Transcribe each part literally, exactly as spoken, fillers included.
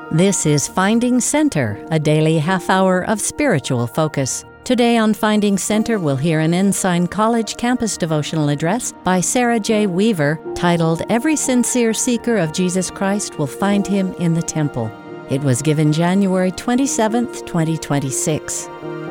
This is Finding Center, a daily half hour of spiritual focus. Today on Finding Center, we'll hear an Ensign College campus devotional address by Sarah J. Weaver titled, Every Sincere Seeker of Jesus Christ Will Find Him in the Temple. It was given January twenty-seventh, twenty twenty-six.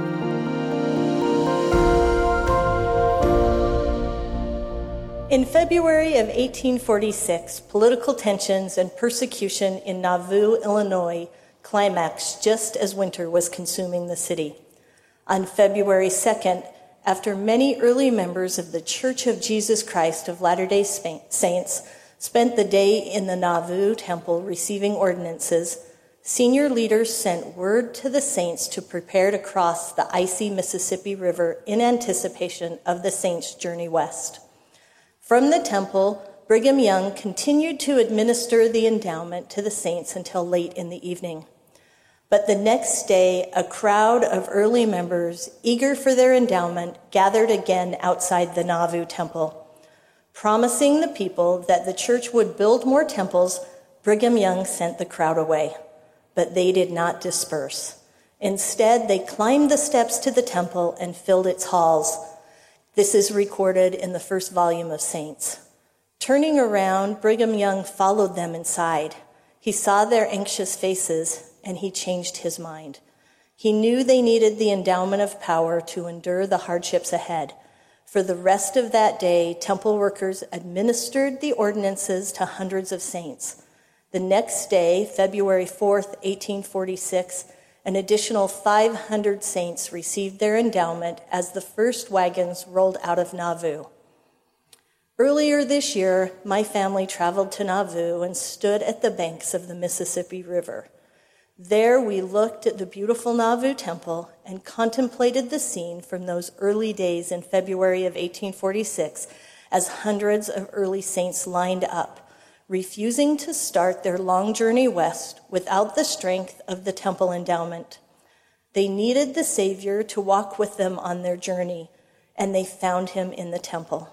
In February of eighteen forty-six, political tensions and persecution in Nauvoo, Illinois, climaxed just as winter was consuming the city. On February second, after many early members of the Church of Jesus Christ of Latter-day Saints spent the day in the Nauvoo temple receiving ordinances, senior leaders sent word to the saints to prepare to cross the icy Mississippi River in anticipation of the saints' journey west. From the temple, Brigham Young continued to administer the endowment to the saints until late in the evening. But the next day, a crowd of early members, eager for their endowment, gathered again outside the Nauvoo temple. Promising the people that the church would build more temples, Brigham Young sent the crowd away. But they did not disperse. Instead, they climbed the steps to the temple and filled its halls. This is recorded in the first volume of Saints. Turning around, Brigham Young followed them inside. He saw their anxious faces, and he changed his mind. He knew they needed the endowment of power to endure the hardships ahead. For the rest of that day, temple workers administered the ordinances to hundreds of saints. The next day, February fourth, eighteen forty-six, an additional five hundred saints received their endowment as the first wagons rolled out of Nauvoo. Earlier this year, my family traveled to Nauvoo and stood at the banks of the Mississippi River. There we looked at the beautiful Nauvoo temple and contemplated the scene from those early days in February of eighteen forty-six as hundreds of early saints lined up, refusing to start their long journey west without the strength of the temple endowment. They needed the Savior to walk with them on their journey, and they found him in the temple.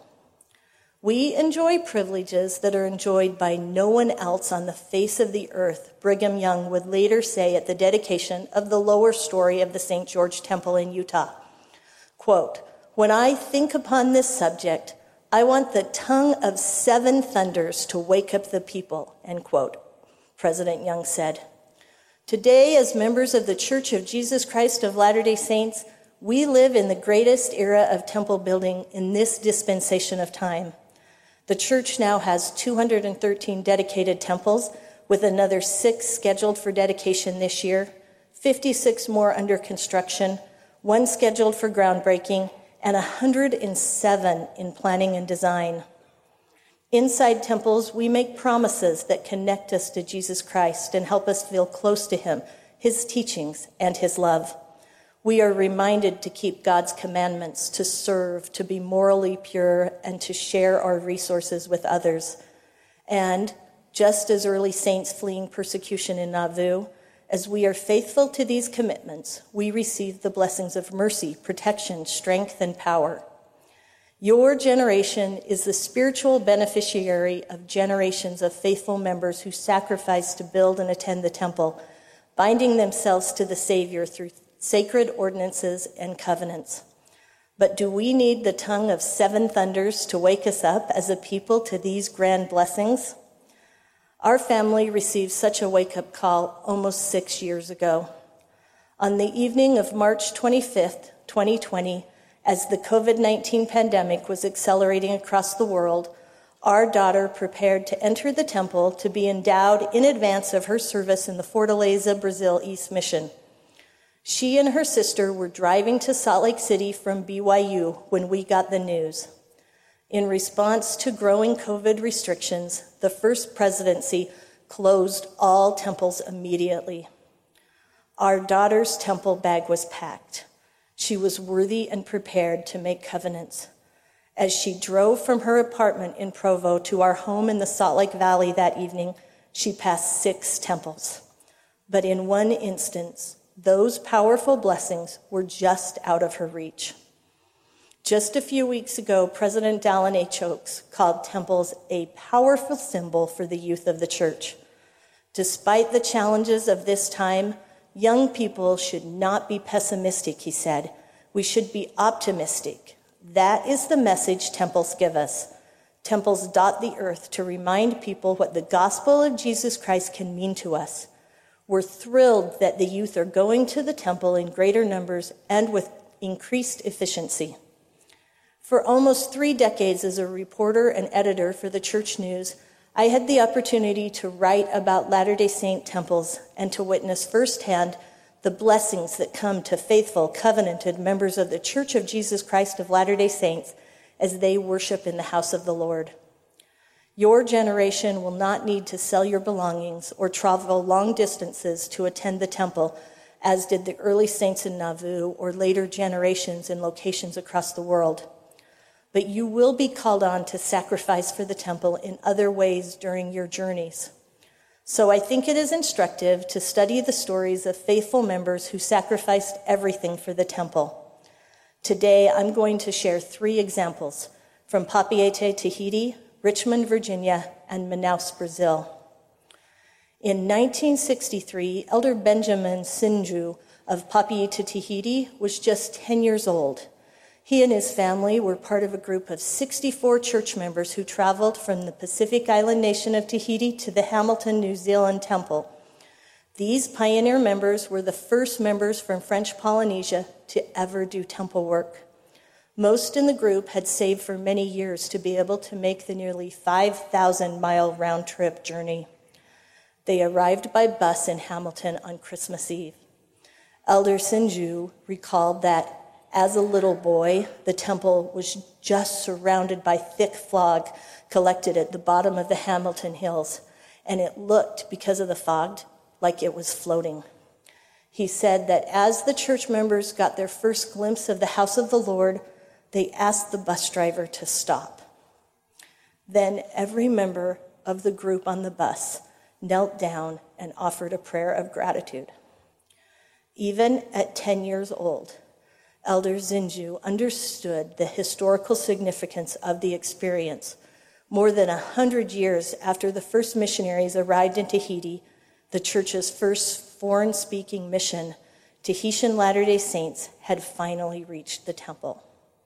We enjoy privileges that are enjoyed by no one else on the face of the earth, Brigham Young would later say at the dedication of the lower story of the Saint George Temple in Utah. Quote, "When I think upon this subject, I want the tongue of seven thunders to wake up the people," end quote, President Young said. Today, as members of the Church of Jesus Christ of Latter-day Saints, we live in the greatest era of temple building in this dispensation of time. The church now has two hundred thirteen dedicated temples, with another six scheduled for dedication this year, fifty-six more under construction, one scheduled for groundbreaking, and one hundred seven in planning and design. Inside temples, we make promises that connect us to Jesus Christ and help us feel close to him, his teachings, and his love. We are reminded to keep God's commandments, to serve, to be morally pure, and to share our resources with others. And just as early saints fleeing persecution in Nauvoo, as we are faithful to these commitments, we receive the blessings of mercy, protection, strength, and power. Your generation is the spiritual beneficiary of generations of faithful members who sacrificed to build and attend the temple, binding themselves to the Savior through sacred ordinances and covenants. But do we need the tongue of seven thunders to wake us up as a people to these grand blessings? Our family received such a wake-up call almost six years ago. On the evening of March twenty-fifth, twenty twenty, as the covid nineteen pandemic was accelerating across the world, our daughter prepared to enter the temple to be endowed in advance of her service in the Fortaleza, Brazil East Mission. She and her sister were driving to Salt Lake City from B Y U when we got the news. In response to growing COVID restrictions, the First Presidency closed all temples immediately. Our daughter's temple bag was packed. She was worthy and prepared to make covenants. As she drove from her apartment in Provo to our home in the Salt Lake Valley that evening, she passed six temples. But in one instance, those powerful blessings were just out of her reach. Just a few weeks ago, President Dallin H. Oaks called temples a powerful symbol for the youth of the church. Despite the challenges of this time, young people should not be pessimistic, he said. We should be optimistic. That is the message temples give us. Temples dot the earth to remind people what the gospel of Jesus Christ can mean to us. We're thrilled that the youth are going to the temple in greater numbers and with increased efficiency. For almost three decades as a reporter and editor for the Church News, I had the opportunity to write about Latter-day Saint temples and to witness firsthand the blessings that come to faithful, covenanted members of the Church of Jesus Christ of Latter-day Saints as they worship in the house of the Lord. Your generation will not need to sell your belongings or travel long distances to attend the temple, as did the early saints in Nauvoo or later generations in locations across the world. But you will be called on to sacrifice for the temple in other ways during your journeys. So I think it is instructive to study the stories of faithful members who sacrificed everything for the temple. Today, I'm going to share three examples from Papeete, Tahiti, Richmond, Virginia, and Manaus, Brazil. In nineteen sixty-three, Elder Benjamin Sinju of Papeete, Tahiti was just ten years old. He and his family were part of a group of sixty-four church members who traveled from the Pacific island nation of Tahiti to the Hamilton, New Zealand temple. These pioneer members were the first members from French Polynesia to ever do temple work. Most in the group had saved for many years to be able to make the nearly five thousand mile round-trip journey. They arrived by bus in Hamilton on Christmas Eve. Elder Sinju recalled that as a little boy, the temple was just surrounded by thick fog collected at the bottom of the Hamilton Hills, and it looked, because of the fog, like it was floating. He said that as the church members got their first glimpse of the house of the Lord, they asked the bus driver to stop. Then every member of the group on the bus knelt down and offered a prayer of gratitude. Even at ten years old, Elder Sinju understood the historical significance of the experience. More than a hundred years after the first missionaries arrived in Tahiti, the church's first foreign-speaking mission, Tahitian Latter-day Saints had finally reached the temple.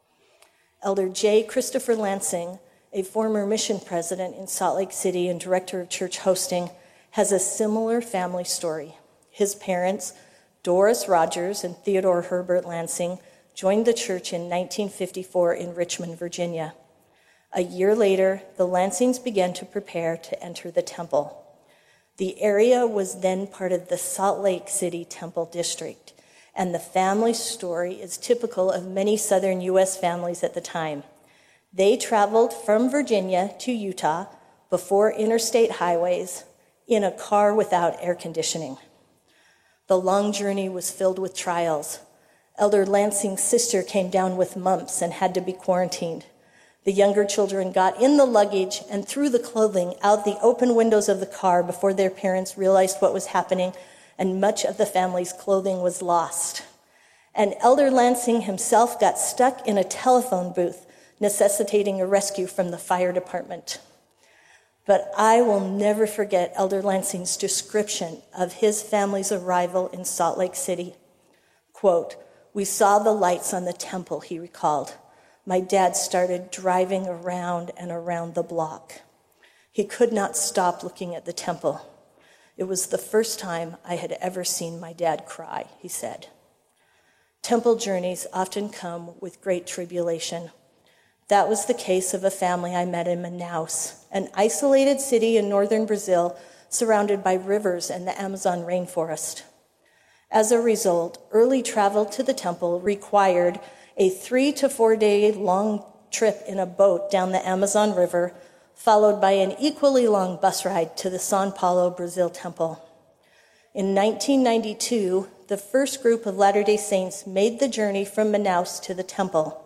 Elder J. Christopher Lansing, a former mission president in Salt Lake City and director of church hosting, has a similar family story. His parents, Doris Rogers and Theodore Herbert Lansing, joined the church in nineteen fifty-four in Richmond, Virginia. A year later, the Lansings began to prepare to enter the temple. The area was then part of the Salt Lake City Temple District, and the family story is typical of many southern U S families at the time. They traveled from Virginia to Utah before interstate highways in a car without air conditioning. The long journey was filled with trials. Elder Lansing's sister came down with mumps and had to be quarantined. The younger children got in the luggage and threw the clothing out the open windows of the car before their parents realized what was happening, and much of the family's clothing was lost. And Elder Lansing himself got stuck in a telephone booth, necessitating a rescue from the fire department. But I will never forget Elder Lansing's description of his family's arrival in Salt Lake City. Quote, "We saw the lights on the temple," he recalled. "My dad started driving around and around the block. He could not stop looking at the temple. It was the first time I had ever seen my dad cry," he said. Temple journeys often come with great tribulation. That was the case of a family I met in Manaus, an isolated city in northern Brazil surrounded by rivers and the Amazon rainforest. As a result, early travel to the temple required a three to four day long trip in a boat down the Amazon River, followed by an equally long bus ride to the São Paulo, Brazil temple. In nineteen ninety-two, the first group of Latter-day Saints made the journey from Manaus to the temple.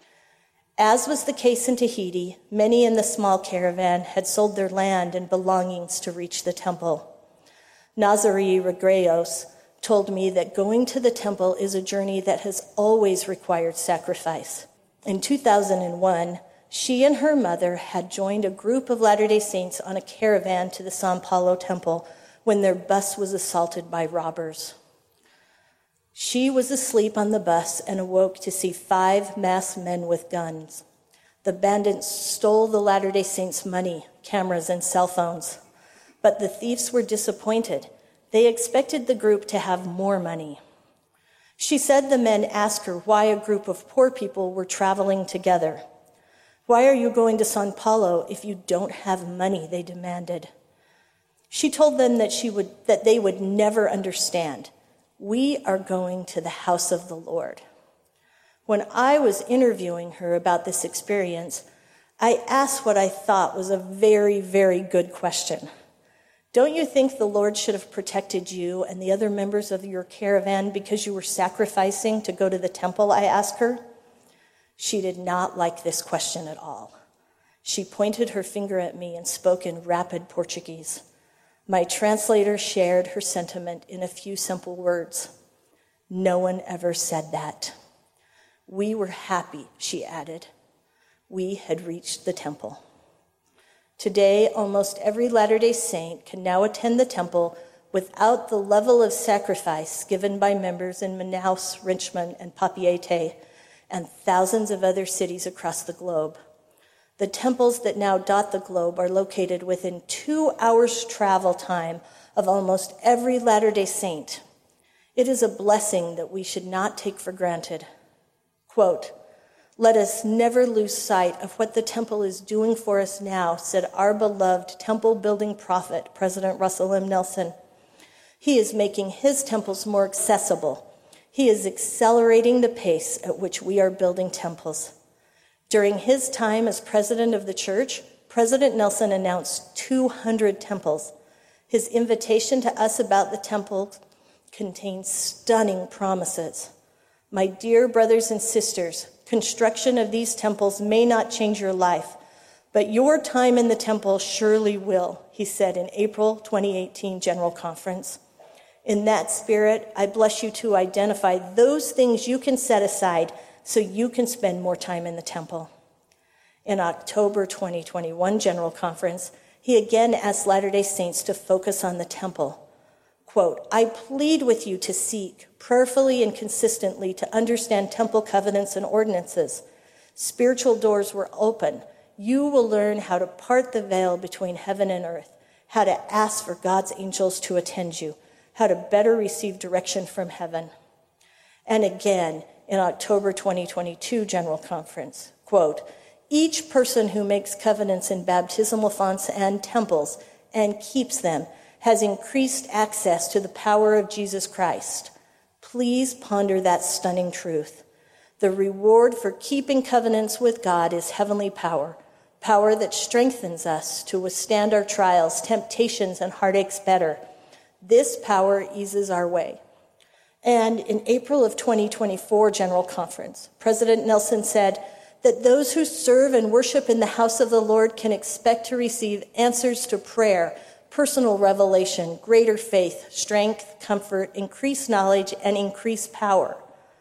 As was the case in Tahiti, many in the small caravan had sold their land and belongings to reach the temple. Nazari Regrejos told me that going to the temple is a journey that has always required sacrifice. In two thousand one, she and her mother had joined a group of Latter-day Saints on a caravan to the São Paulo temple, when their bus was assaulted by robbers. She was asleep on the bus and awoke to see five masked men with guns. The bandits stole the Latter-day Saints' money, cameras, and cell phones. But the thieves were disappointed. They expected the group to have more money. She said the men asked her why a group of poor people were traveling together. "Why are you going to Sao Paulo if you don't have money?" they demanded. She told them that she would that they would never understand. "We are going to the house of the Lord." When I was interviewing her about this experience, I asked what I thought was a very, very good question. "Don't you think the Lord should have protected you and the other members of your caravan because you were sacrificing to go to the temple?" I asked her. She did not like this question at all. She pointed her finger at me and spoke in rapid Portuguese. My translator shared her sentiment in a few simple words. "No one ever said that." We were happy, she added. We had reached the temple. Today, almost every Latter-day Saint can now attend the temple without the level of sacrifice given by members in Manaus, Richmond, and Papeete, and thousands of other cities across the globe. The temples that now dot the globe are located within two hours travel time of almost every Latter-day Saint. It is a blessing that we should not take for granted. Quote, "Let us never lose sight of what the temple is doing for us now," said our beloved temple-building prophet, President Russell M. Nelson. He is making his temples more accessible. He is accelerating the pace at which we are building temples. During his time as president of the church, President Nelson announced two hundred temples. His invitation to us about the temple contains stunning promises. My dear brothers and sisters, construction of these temples may not change your life, but your time in the temple surely will, he said in April twenty eighteen General Conference. In that spirit, I bless you to identify those things you can set aside so you can spend more time in the temple. In October twenty twenty-one General Conference, he again asked Latter-day Saints to focus on the temple. Quote, "I plead with you to seek prayerfully and consistently to understand temple covenants and ordinances. Spiritual doors were open. You will learn how to part the veil between heaven and earth, how to ask for God's angels to attend you, how to better receive direction from heaven." And again, in October twenty twenty-two General Conference, quote, "Each person who makes covenants in baptismal fonts and temples and keeps them has increased access to the power of Jesus Christ. Please ponder that stunning truth. The reward for keeping covenants with God is heavenly power, power that strengthens us to withstand our trials, temptations, and heartaches better. This power eases our way." And in April of twenty twenty-four General Conference, President Nelson said that those who serve and worship in the house of the Lord can expect to receive answers to prayer, personal revelation, greater faith, strength, comfort, increased knowledge, and increased power.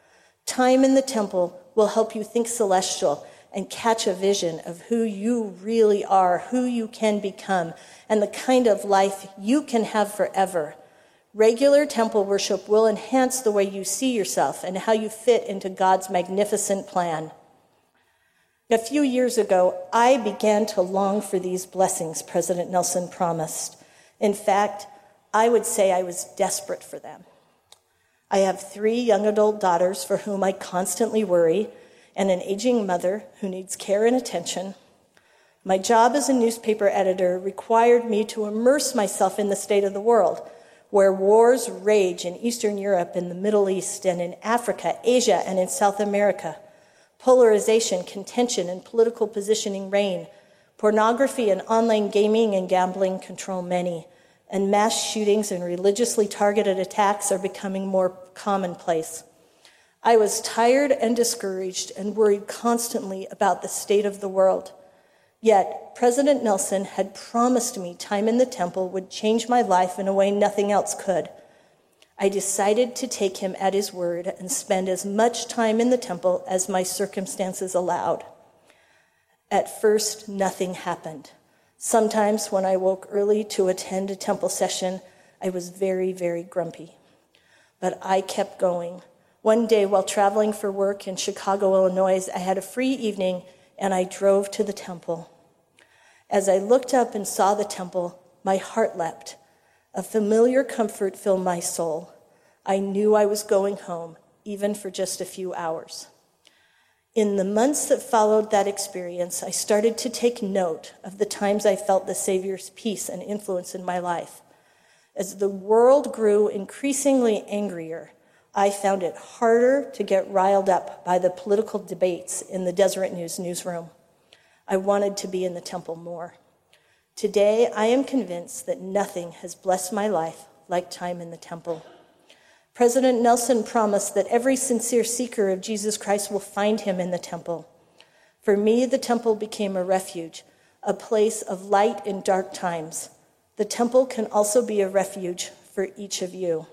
Time in the temple will help you think celestial and catch a vision of who you really are, who you can become, and the kind of life you can have forever. Regular temple worship will enhance the way you see yourself and how you fit into God's magnificent plan. A few years ago, I began to long for these blessings President Nelson promised. In fact, I would say I was desperate for them. I have three young adult daughters for whom I constantly worry, and an aging mother who needs care and attention. My job as a newspaper editor required me to immerse myself in the state of the world, where wars rage in Eastern Europe, in the Middle East, and in Africa, Asia, and in South America. Polarization, contention, and political positioning reign. Pornography and online gaming and gambling control many, and mass shootings and religiously targeted attacks are becoming more commonplace. I was tired and discouraged and worried constantly about the state of the world. Yet, President Nelson had promised me time in the temple would change my life in a way nothing else could. I decided to take him at his word and spend as much time in the temple as my circumstances allowed. At first, nothing happened. Sometimes when I woke early to attend a temple session, I was very, very grumpy. But I kept going. One day while traveling for work in Chicago, Illinois, I had a free evening and I drove to the temple. As I looked up and saw the temple, my heart leapt. A familiar comfort filled my soul. I knew I was going home, even for just a few hours. In the months that followed that experience, I started to take note of the times I felt the Savior's peace and influence in my life. As the world grew increasingly angrier, I found it harder to get riled up by the political debates in the Deseret News newsroom. I wanted to be in the temple more. Today, I am convinced that nothing has blessed my life like time in the temple. President Nelson promised that every sincere seeker of Jesus Christ will find him in the temple. For me, the temple became a refuge, a place of light in dark times. The temple can also be a refuge for each of you.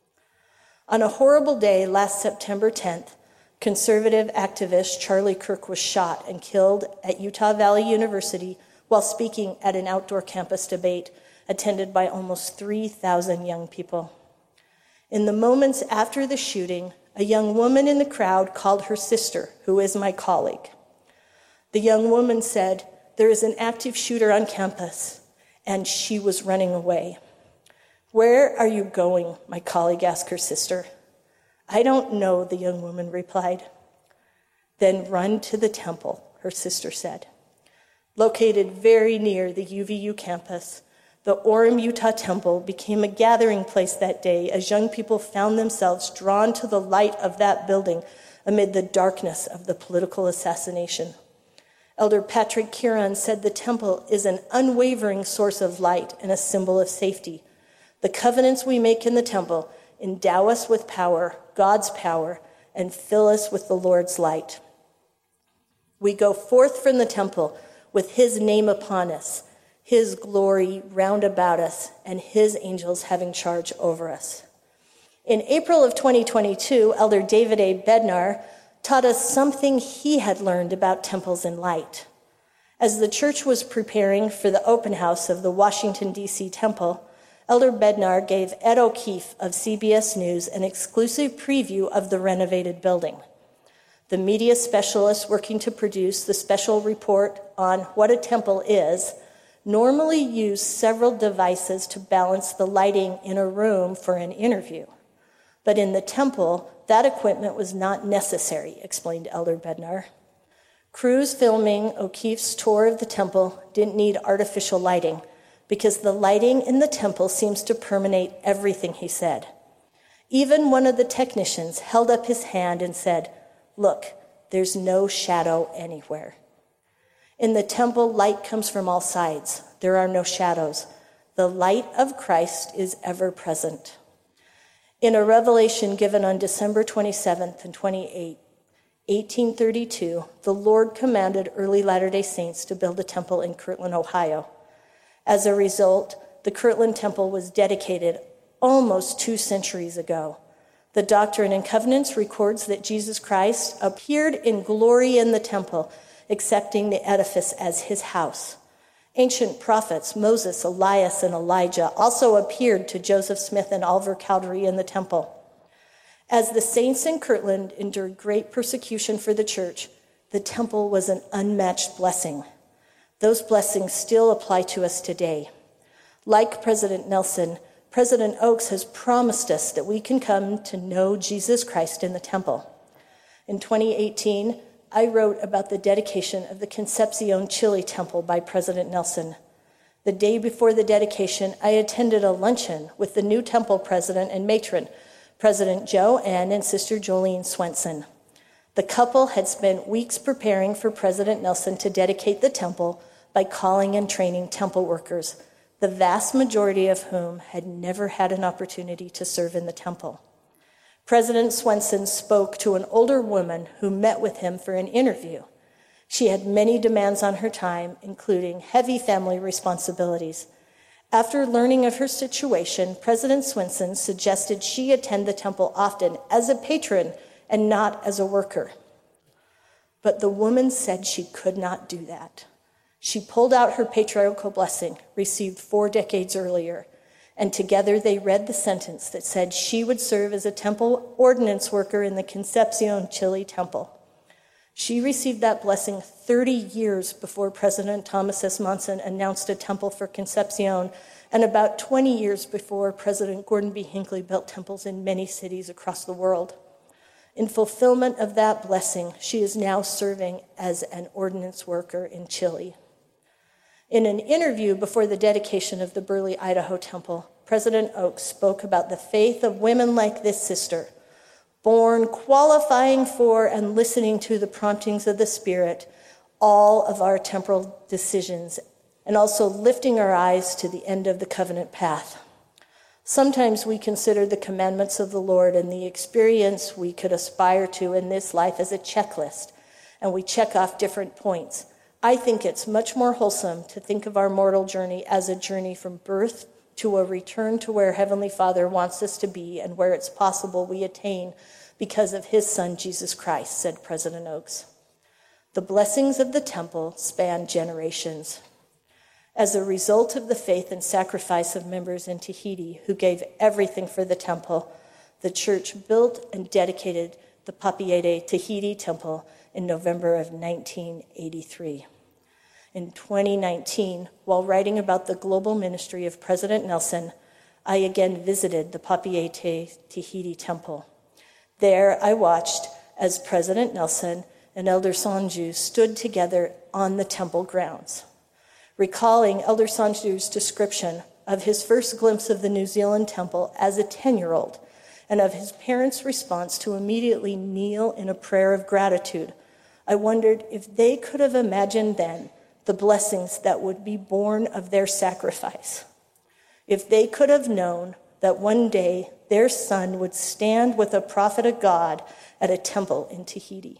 On a horrible day last September tenth, conservative activist Charlie Kirk was shot and killed at Utah Valley University while speaking at an outdoor campus debate attended by almost three thousand young people. In the moments after the shooting, a young woman in the crowd called her sister, who is my colleague. The young woman said, "There is an active shooter on campus," and she was running away. "Where are you going?" my colleague asked her sister. "I don't know," the young woman replied. "Then run to the temple," her sister said. Located very near the U V U campus, the Orem, Utah temple became a gathering place that day as young people found themselves drawn to the light of that building amid the darkness of the political assassination. Elder Patrick Kieran said the temple is an unwavering source of light and a symbol of safety. The covenants we make in the temple endow us with power, God's power, and fill us with the Lord's light. We go forth from the temple with his name upon us, his glory round about us, and his angels having charge over us. In April of twenty twenty-two, Elder David A. Bednar taught us something he had learned about temples and light. As the church was preparing for the open house of the Washington, D C temple, Elder Bednar gave Ed O'Keefe of C B S News an exclusive preview of the renovated building. The media specialists working to produce the special report on what a temple is normally use several devices to balance the lighting in a room for an interview. But in the temple, that equipment was not necessary, explained Elder Bednar. Crews filming O'Keefe's tour of the temple didn't need artificial lighting because the lighting in the temple seems to permeate everything, he said. Even one of the technicians held up his hand and said, "Look, there's no shadow anywhere." In the temple, light comes from all sides. There are no shadows. The light of Christ is ever present. In a revelation given on December twenty-seventh and twenty-eighth, eighteen thirty-two, the Lord commanded early Latter-day Saints to build a temple in Kirtland, Ohio. As a result, the Kirtland Temple was dedicated almost two centuries ago. The Doctrine and Covenants records that Jesus Christ appeared in glory in the temple, accepting the edifice as his house. Ancient prophets, Moses, Elias, and Elijah, also appeared to Joseph Smith and Oliver Cowdery in the temple. As the saints in Kirtland endured great persecution for the church, the temple was an unmatched blessing. Those blessings still apply to us today. Like President Nelson, President Oaks has promised us that we can come to know Jesus Christ in the temple. In twenty eighteen, I wrote about the dedication of the Concepcion, Chile temple by President Nelson. The day before the dedication, I attended a luncheon with the new temple president and matron, President Joe Ann and Sister Jolene Swenson. The couple had spent weeks preparing for President Nelson to dedicate the temple by calling and training temple workers, the vast majority of whom had never had an opportunity to serve in the temple. President Swenson spoke to an older woman who met with him for an interview. She had many demands on her time, including heavy family responsibilities. After learning of her situation, President Swenson suggested she attend the temple often as a patron and not as a worker. But the woman said she could not do that. She pulled out her patriarchal blessing, received four decades earlier. and together they read the sentence that said she would serve as a temple ordinance worker in the Concepcion, Chile temple. She received that blessing thirty years before President Thomas S. Monson announced a temple for Concepcion, and about twenty years before President Gordon B. Hinckley built temples in many cities across the world. In fulfillment of that blessing, she is now serving as an ordinance worker in Chile. In an interview before the dedication of the Burley, Idaho temple, President Oaks spoke about the faith of women like this sister, born qualifying for and listening to the promptings of the Spirit, all of our temporal decisions, and also lifting our eyes to the end of the covenant path. Sometimes we consider the commandments of the Lord and the experience we could aspire to in this life as a checklist, and we check off different points. I think it's much more wholesome to think of our mortal journey as a journey from birth to a return to where Heavenly Father wants us to be and where it's possible we attain because of his Son, Jesus Christ, said President Oaks. The blessings of the temple span generations. As a result of the faith and sacrifice of members in Tahiti who gave everything for the temple, the church built and dedicated the Papeete Tahiti Temple in November of nineteen eighty-three. In twenty nineteen, while writing about the global ministry of President Nelson, I again visited the Papeete Tahiti Temple. There I watched as President Nelson and Elder Sanju stood together on the temple grounds. Recalling Elder Sanju's description of his first glimpse of the New Zealand temple as a ten-year-old and of his parents' response to immediately kneel in a prayer of gratitude, I wondered if they could have imagined then the blessings that would be born of their sacrifice. If they could have known that one day their son would stand with a prophet of God at a temple in Tahiti.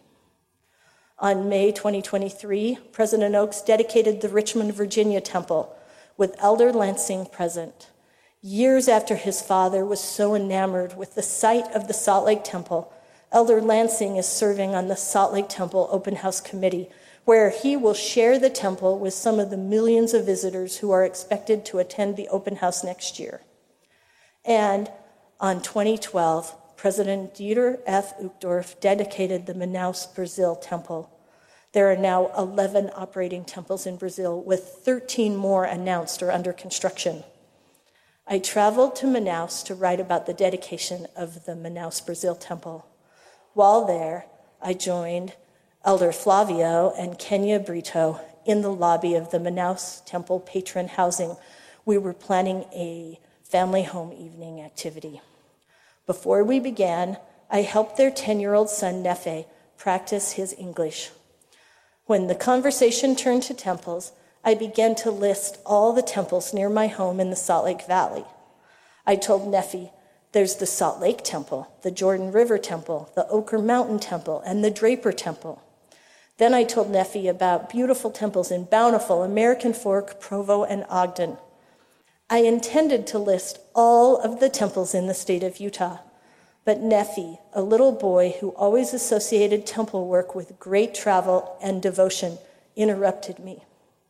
On May twenty twenty-three, President Oaks dedicated the Richmond, Virginia temple with Elder Lansing present. Years after his father was so enamored with the sight of the Salt Lake Temple, Elder Lansing is serving on the Salt Lake Temple Open House Committee, where he will share the temple with some of the millions of visitors who are expected to attend the open house next year. And on twenty twelve, President Dieter F. Uchtdorf dedicated the Manaus, Brazil temple. There are now eleven operating temples in Brazil, with thirteen more announced or under construction. I traveled to Manaus to write about the dedication of the Manaus, Brazil temple. While there, I joined Elder Flavio and Kenya Brito in the lobby of the Manaus Temple Patron Housing. We were planning a family home evening activity. Before we began, I helped their ten-year-old son, Nefe, practice his English. When the conversation turned to temples, I began to list all the temples near my home in the Salt Lake Valley. I told Nefe, there's the Salt Lake Temple, the Jordan River Temple, the Oquirrh Mountain Temple, and the Draper Temple. Then I told Nefe about beautiful temples in Bountiful, American Fork, Provo, and Ogden. I intended to list all of the temples in the state of Utah, but Nefe, a little boy who always associated temple work with great travel and devotion, interrupted me.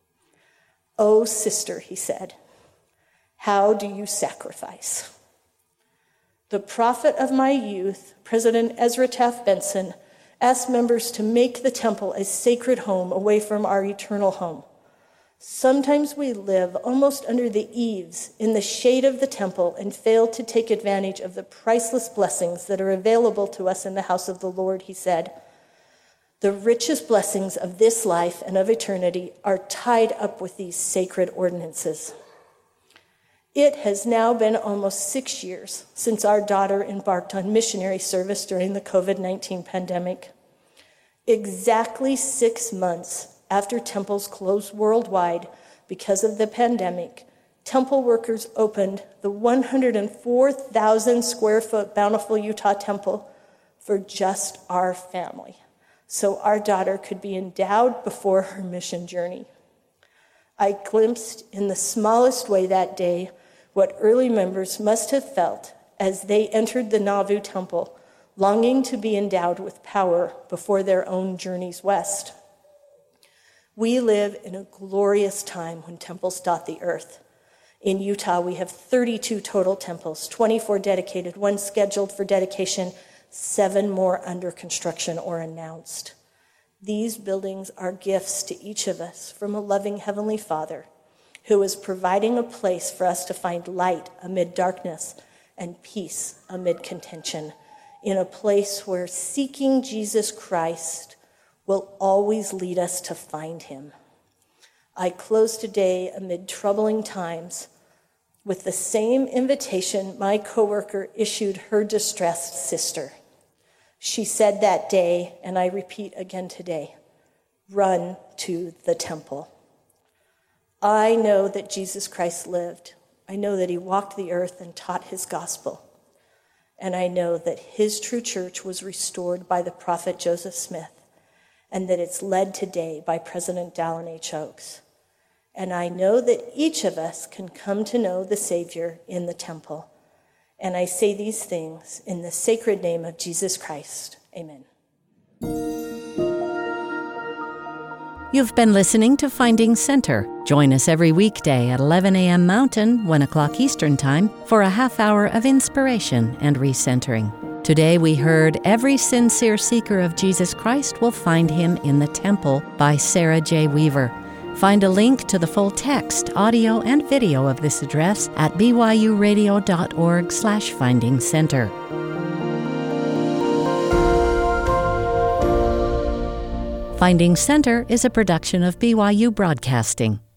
"Oh, sister," he said, "how do you sacrifice?" The prophet of my youth, President Ezra Taft Benson, asked members to make the temple a sacred home away from our eternal home. Sometimes we live almost under the eaves in the shade of the temple and fail to take advantage of the priceless blessings that are available to us in the house of the Lord, he said. The richest blessings of this life and of eternity are tied up with these sacred ordinances. It has now been almost six years since our daughter embarked on missionary service during the covid nineteen pandemic. Exactly six months after temples closed worldwide because of the pandemic, temple workers opened the one hundred four thousand square foot Bountiful, Utah temple for just our family, so our daughter could be endowed before her mission journey. I glimpsed in the smallest way that day what early members must have felt as they entered the Nauvoo temple, longing to be endowed with power before their own journeys west. We live in a glorious time when temples dot the earth. In Utah, we have thirty-two total temples, twenty-four dedicated, one scheduled for dedication, seven more under construction or announced. These buildings are gifts to each of us from a loving Heavenly Father who is providing a place for us to find light amid darkness and peace amid contention, in a place where seeking Jesus Christ will always lead us to find him. I close today amid troubling times with the same invitation my coworker issued her distressed sister. She said that day, and I repeat again today, run to the temple. I know that Jesus Christ lived. I know that he walked the earth and taught his gospel. And I know that his true church was restored by the prophet Joseph Smith, and that it's led today by President Dallin H. Oaks. And I know that each of us can come to know the Savior in the temple. And I say these things in the sacred name of Jesus Christ. Amen. You've been listening to Finding Center. Join us every weekday at eleven a.m. Mountain, one o'clock Eastern Time for a half hour of inspiration and recentering. Today we heard Every Sincere Seeker of Jesus Christ Will Find Him in the Temple by Sarah J. Weaver. Find a link to the full text, audio, and video of this address at byuradio.org slash finding center. Finding Center is a production of B Y U Broadcasting.